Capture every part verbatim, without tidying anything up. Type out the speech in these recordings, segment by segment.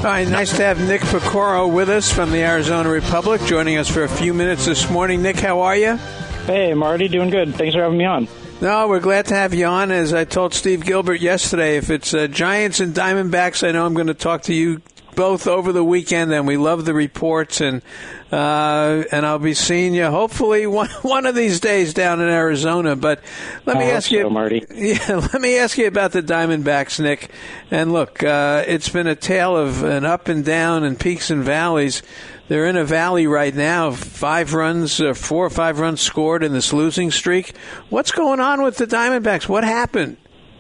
All right, nice to have Nick Piecoro with us from the Arizona Republic, joining us for a few minutes this morning. Nick, how are you? Hey, Marty, doing good. Thanks for having me on. No, we're glad to have you on. As I told Steve Gilbert yesterday, if it's uh, Giants and Diamondbacks, I know I'm going to talk to you both over the weekend, and we love the reports, and uh, and I'll be seeing you hopefully one one of these days down in Arizona. But let me I ask hope you, so, Marty. Yeah, let me ask you about the Diamondbacks, Nick. And look, uh, it's been a tale of an up and down and peaks and valleys. They're in a valley right now. Five runs, uh, four or five runs scored in this losing streak. What's going on with the Diamondbacks? What happened?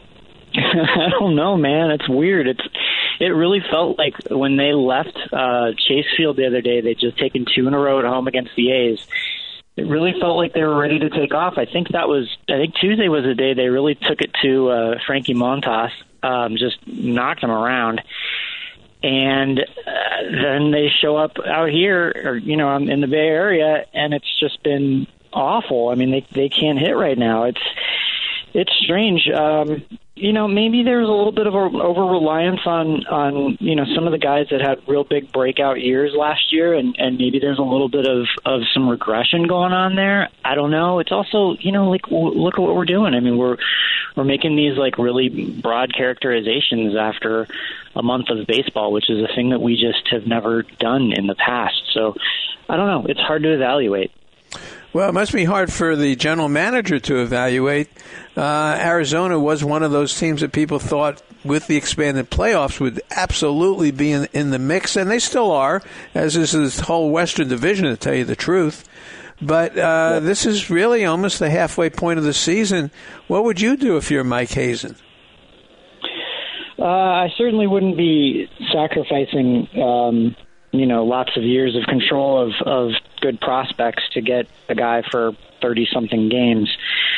I don't know, man. It's weird. It's It really felt like when they left uh, Chase Field the other day, they'd just taken two in a row at home against the A's. It really felt like they were ready to take off. I think that was, I think Tuesday was the day they really took it to uh, Frankie Montas, um, just knocked him around. And uh, then they show up out here, or, you know, in the Bay Area, and it's just been awful. I mean, they they can't hit right now. It's it's strange. Um, you know, maybe there's a little bit of an over-reliance on, on, you know, some of the guys that had real big breakout years last year, and, and maybe there's a little bit of, of some regression going on there. I don't know. It's also, you know, like, look at what we're doing. I mean, we're we're making these, like, really broad characterizations after a month of baseball, which is a thing that we just have never done in the past. So, I don't know. It's hard to evaluate. Well, it must be hard for the general manager to evaluate. Uh, Arizona was one of those teams that people thought with the expanded playoffs would absolutely be in, in the mix, and they still are, as is this whole Western Division, to tell you the truth. But uh, this is really almost the halfway point of the season. What would you do if you're Mike Hazen? Uh, I certainly wouldn't be sacrificing um you know, lots of years of control of, of good prospects to get a guy for thirty-something games.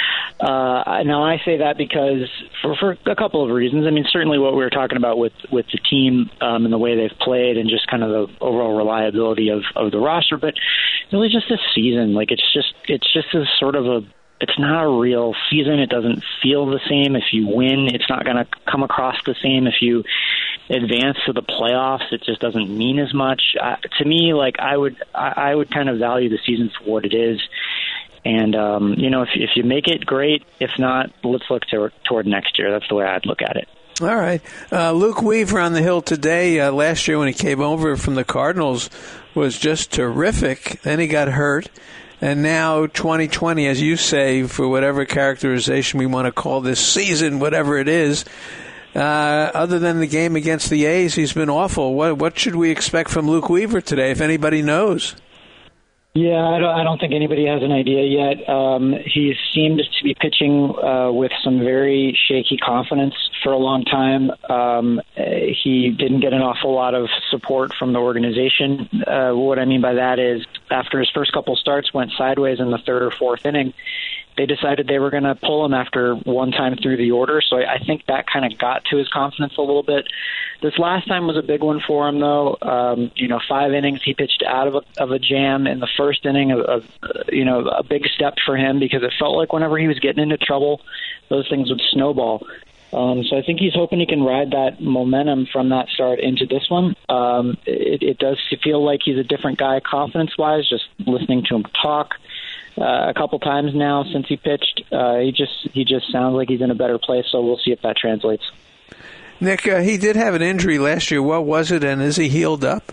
Uh, now, I say that because for, for a couple of reasons. I mean, certainly what we were talking about with, with the team um, and the way they've played and just kind of the overall reliability of, of the roster, but really just this season. Like, it's just it's just a sort of a it's not a real season. It doesn't feel the same. If you win, it's not going to come across the same. If you advance to the playoffs, it just doesn't mean as much. Uh, to me, like I would, I, I would kind of value the season for what it is. And um, you know, if if you make it, great. If not, let's look to, toward next year. That's the way I'd look at it. All right, uh, Luke Weaver on the hill today. Uh, last year when he came over from the Cardinals was just terrific. Then he got hurt. And now twenty twenty, as you say, for whatever characterization we want to call this season, whatever it is, uh, other than the game against the A's, he's been awful. What what should we expect from Luke Weaver today, if anybody knows? Yeah, I don't, I don't think anybody has an idea yet. Um, he seemed to be pitching uh, with some very shaky confidence for a long time. Um, he didn't get an awful lot of support from the organization. Uh, what I mean by that is after his first couple starts went sideways in the third or fourth inning, they decided they were going to pull him after one time through the order. So I think that kind of got to his confidence a little bit. This last time was a big one for him, though. Um, you know, five innings he pitched out of a, of a jam in the first inning. Of, of uh, you know, a big step for him because it felt like whenever he was getting into trouble, those things would snowball. Um, so I think he's hoping he can ride that momentum from that start into this one. Um, it, it does feel like he's a different guy confidence-wise, just listening to him talk. Uh, a couple times now since he pitched, uh, he just he just sounds like he's in a better place. So we'll see if that translates. Nick, uh, he did have an injury last year. What was it, and is he healed up?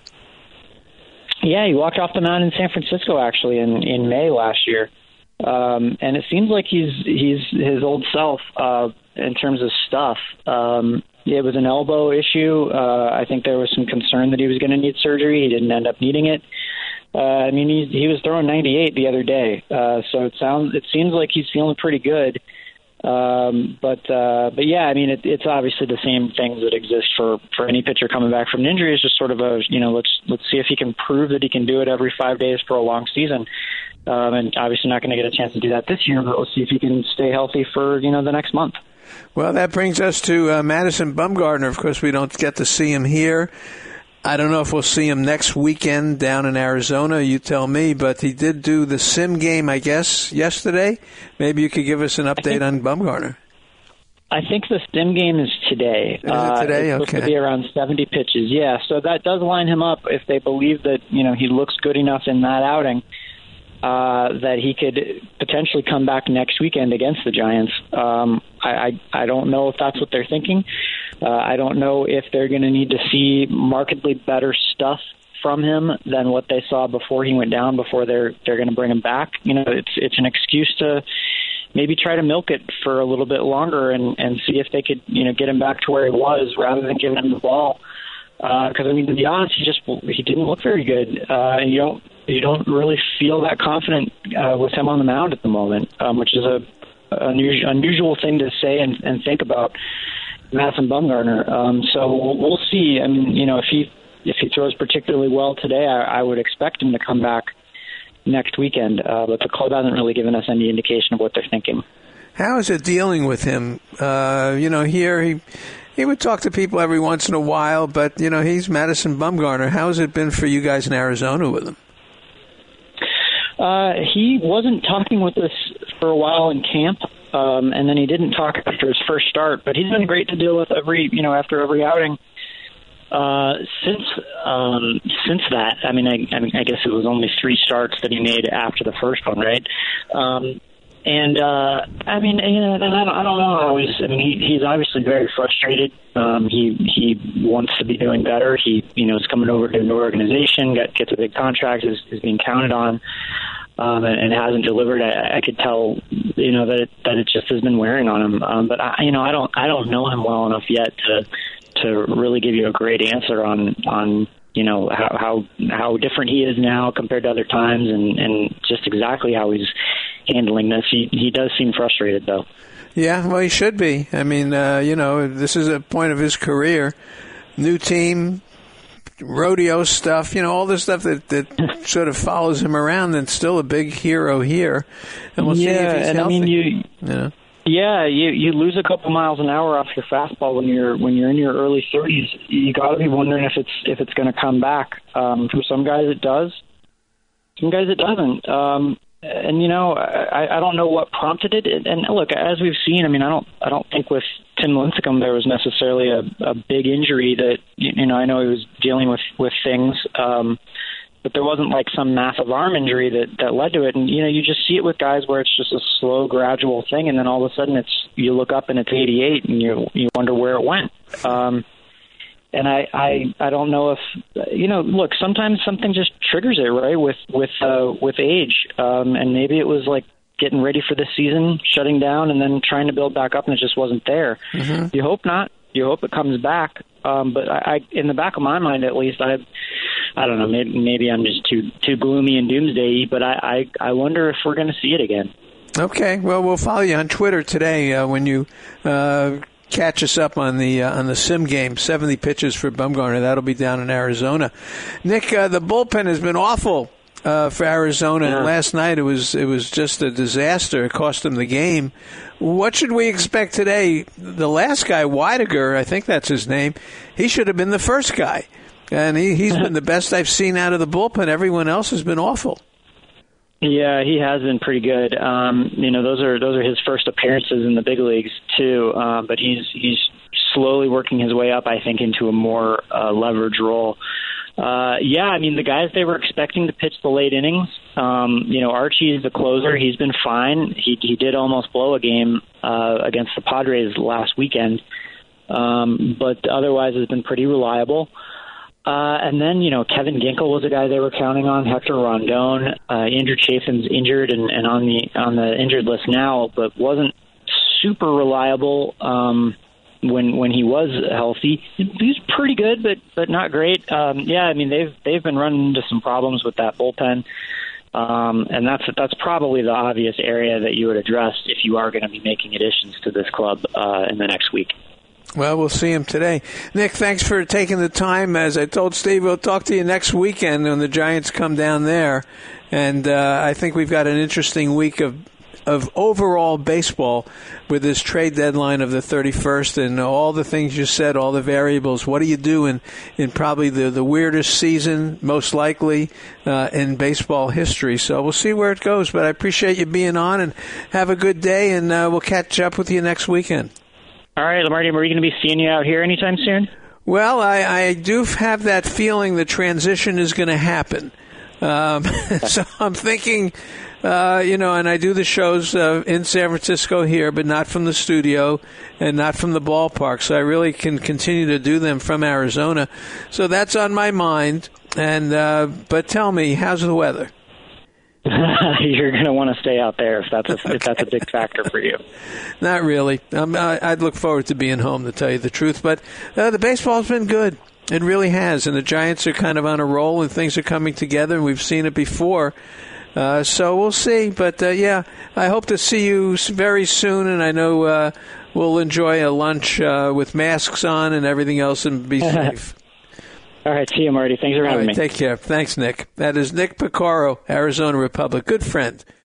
Yeah, he walked off the mound in San Francisco actually in, in May last year, um, and it seems like he's he's his old self uh, in terms of stuff. Um, it was an elbow issue. Uh, I think there was some concern that he was going to need surgery. He didn't end up needing it. Uh, I mean, he he was throwing ninety-eight the other day, uh, so it sounds it seems like he's feeling pretty good. Um, but uh, but yeah, I mean, it, it's obviously the same things that exist for, for any pitcher coming back from an injury. It's just sort of a you know let's let's see if he can prove that he can do it every five days for a long season. Um, and obviously not going to get a chance to do that this year, but we'll see if he can stay healthy for you know the next month. Well, that brings us to uh, Madison Bumgarner. Of course, we don't get to see him here. I don't know if we'll see him next weekend down in Arizona. You tell me. But he did do the sim game, I guess, yesterday. Maybe you could give us an update on Bumgarner. I think the sim game is today. Is it today? Uh, it's okay. supposed to be around seventy pitches. Yeah, so that does line him up if they believe that, you know, he looks good enough in that outing uh, that he could potentially come back next weekend against the Giants. Um, I, I I don't know if that's what they're thinking. Uh, I don't know if they're going to need to see markedly better stuff from him than what they saw before he went down. Before they're they're going to bring him back. You know, it's it's an excuse to maybe try to milk it for a little bit longer and, and see if they could, you know, get him back to where he was rather than giving him the ball. Because uh, I mean, to be honest, he just he didn't look very good, uh, and you don't you don't really feel that confident uh, with him on the mound at the moment, um, which is a unusual, unusual thing to say and, and think about Madison Bumgarner. Um, so we'll, we'll see. I mean, you know, if he if he throws particularly well today, I, I would expect him to come back next weekend. Uh, but the club hasn't really given us any indication of what they're thinking. How is it dealing with him? Uh, you know, here he he would talk to people every once in a while, but, you know, he's Madison Bumgarner. How has it been for you guys in Arizona with him? Uh, he wasn't talking with us for a while in camp, um, and then he didn't talk after his first start, but he's been great to deal with every, you know, after every outing. Uh, since um, since that, I mean, I, I mean, I guess it was only three starts that he made after the first one, right? Um, and uh, I mean, you know, and I don't, I don't know how he's. I mean, he, he's obviously very frustrated. Um, he he wants to be doing better. He, you know, is coming over to a new organization, got, gets a big contract, is, is being counted on, um, and, and hasn't delivered. I, I could tell, you know, that it, that it just has been wearing on him. Um, but I, you know, I don't I don't know him well enough yet to. to really give you a great answer on, on you know, how, how how different he is now compared to other times and, and just exactly how he's handling this. He, he does seem frustrated, though. Yeah, well, he should be. I mean, uh, you know, this is a point of his career. New team, rodeo stuff, you know, all this stuff that, that sort of follows him around, and still a big hero here. And we'll yeah, see if he's and healthy. I mean, you... you know? Yeah, you you lose a couple miles an hour off your fastball when you're when you're in your early thirties. You got to be wondering if it's if it's going to come back. Um, for some guys, it does. Some guys, it doesn't. Um, and you know, I, I don't know what prompted it. And look, as we've seen, I mean, I don't I don't think with Tim Lincecum there was necessarily a, a big injury that you know. I know he was dealing with with things. Um, But there wasn't like some massive arm injury that, that led to it. And, you know, you just see it with guys where it's just a slow, gradual thing. And then all of a sudden it's, you look up and it's eighty-eight and you, you wonder where it went. Um, and I, I, I don't know if, you know, look, sometimes something just triggers it, right? With, with, uh, with age. Um, and maybe it was like getting ready for the season, shutting down and then trying to build back up and it just wasn't there. Mm-hmm. You hope not. You hope it comes back. Um, but I, I, in the back of my mind, at least, I, I don't know. Maybe, maybe I'm just too too gloomy and doomsday-y, but I, I, I wonder if we're going to see it again. Okay. Well, we'll follow you on Twitter today uh, when you uh, catch us up on the uh, on the sim game. seventy pitches for Bumgarner. That'll be down in Arizona. Nick, uh, the bullpen has been awful uh, for Arizona. Yeah. And last night it was it was just a disaster. It cost them the game. What should we expect today? The last guy, Weidiger, I think that's his name, he should have been the first guy. And he, he's been the best I've seen out of the bullpen. Everyone else has been awful. Yeah, he has been pretty good. Um, you know, those are those are his first appearances in the big leagues too. Uh, but he's he's slowly working his way up, I think, into a more uh, leverage role. Uh, yeah, I mean, the guys they were expecting to pitch the late innings. Um, you know, Archie is the closer. He's been fine. He he did almost blow a game uh, against the Padres last weekend, um, but otherwise has been pretty reliable. Uh, and then, you know, Kevin Ginkel was a guy they were counting on. Hector Rondon, uh, Andrew Chafin's injured and, and on the on the injured list now, but wasn't super reliable um, when when he was healthy. He was pretty good, but but not great. Um, yeah, I mean they've they've been running into some problems with that bullpen, um, and that's that's probably the obvious area that you would address if you are going to be making additions to this club uh, in the next week. Well, we'll see him today. Nick, thanks for taking the time. As I told Steve, we'll talk to you next weekend when the Giants come down there. And uh, I think we've got an interesting week of of overall baseball with this trade deadline of the thirty-first and all the things you said, all the variables. What do you do in, in probably the, the weirdest season, most likely, uh, in baseball history? So we'll see where it goes. But I appreciate you being on, and have a good day, and uh, we'll catch up with you next weekend. All right, Marty, are we going to be seeing you out here anytime soon? Well, I, I do have that feeling the transition is going to happen. Um, so I'm thinking, uh, you know, and I do the shows uh, in San Francisco here, but not from the studio and not from the ballpark. So I really can continue to do them from Arizona. So that's on my mind. And uh, but tell me, how's the weather? You're going to want to stay out there if that's a, Okay. if that's a big factor for you. Not really. Um, I, I'd look forward to being home, to tell you the truth. But uh, the baseball's been good. It really has. And the Giants are kind of on a roll, and things are coming together, and we've seen it before. Uh, so we'll see. But, uh, yeah, I hope to see you very soon, and I know uh, we'll enjoy a lunch uh, with masks on and everything else and be safe. All right, see you, Marty. Thanks for All having right, me. take care. Thanks, Nick. That is Nick Piccaro, Arizona Republic. Good friend.